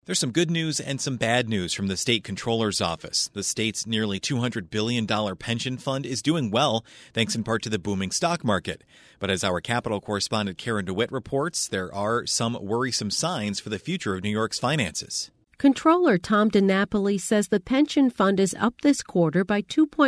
There's some good news and some bad news from the state comptroller's office. The state's nearly $200 billion pension fund is doing well, thanks in part to the booming stock market. But as our Capitol correspondent Karen DeWitt reports, there are some worrisome signs for the future of New York's finances. Comptroller Tom DiNapoli says the pension fund is up this quarter by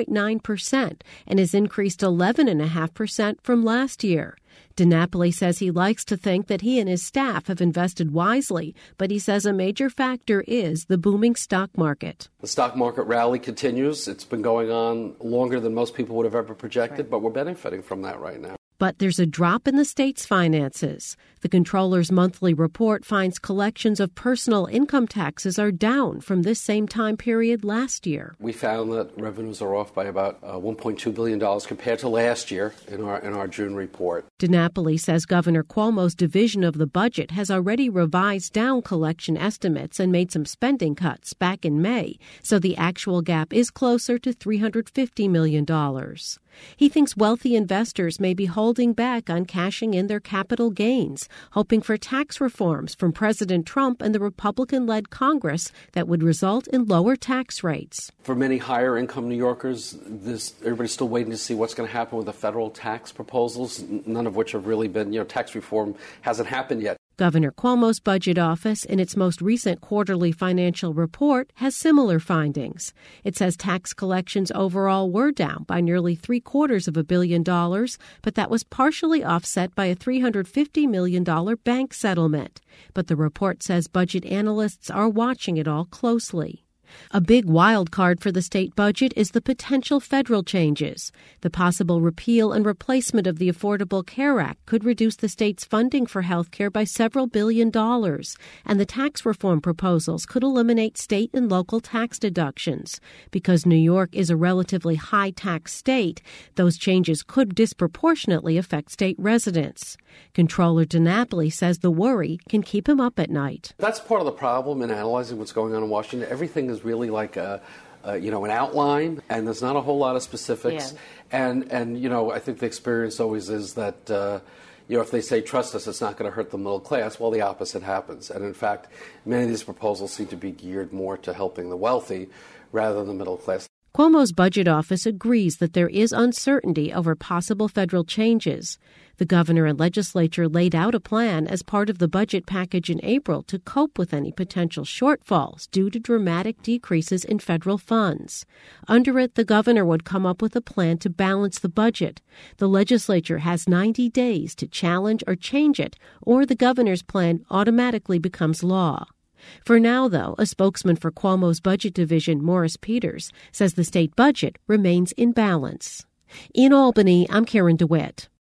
2.9% and has increased 11.5% from last year. DiNapoli says he likes to think that he and his staff have invested wisely, but he says a major factor is the booming stock market. The stock market rally continues. It's been going on longer than most people would have ever projected, but we're benefiting from that right now. But there's a drop in the state's finances. The comptroller's monthly report finds collections of personal income taxes are down from this same time period last year. We found that revenues are off by about $1.2 billion compared to last year in our June report. DiNapoli says Governor Cuomo's division of the budget has already revised down collection estimates and made some spending cuts back in May, so the actual gap is closer to $350 million. He thinks wealthy investors may be holding back on cashing in their capital gains, hoping for tax reforms from President Trump and the Republican-led Congress that would result in lower tax rates. For many higher-income New Yorkers, everybody's still waiting to see what's going to happen with the federal tax proposals, none of which have really been, tax reform hasn't happened yet. Governor Cuomo's budget office, in its most recent quarterly financial report, has similar findings. It says tax collections overall were down by nearly $750 million, but that was partially offset by a $350 million bank settlement. But the report says budget analysts are watching it all closely. A big wild card for the state budget is the potential federal changes. The possible repeal and replacement of the Affordable Care Act could reduce the state's funding for health care by several $billions, and the tax reform proposals could eliminate state and local tax deductions. Because New York is a relatively high-tax state, those changes could disproportionately affect state residents. Comptroller DiNapoli says the worry can keep him up at night. That's part of the problem in analyzing what's going on in Washington. Everything is really like an outline, and there's not a whole lot of specifics. Yeah. And I think the experience always is that if they say trust us, it's not going to hurt the middle class. Well, the opposite happens. And in fact, many of these proposals seem to be geared more to helping the wealthy rather than the middle class. Cuomo's budget office agrees that there is uncertainty over possible federal changes. The governor and legislature laid out a plan as part of the budget package in April to cope with any potential shortfalls due to dramatic decreases in federal funds. Under it, the governor would come up with a plan to balance the budget. The legislature has 90 days to challenge or change it, or the governor's plan automatically becomes law. For now, though, a spokesman for Cuomo's budget division, Morris Peters, says the state budget remains in balance. In Albany, I'm Karen DeWitt.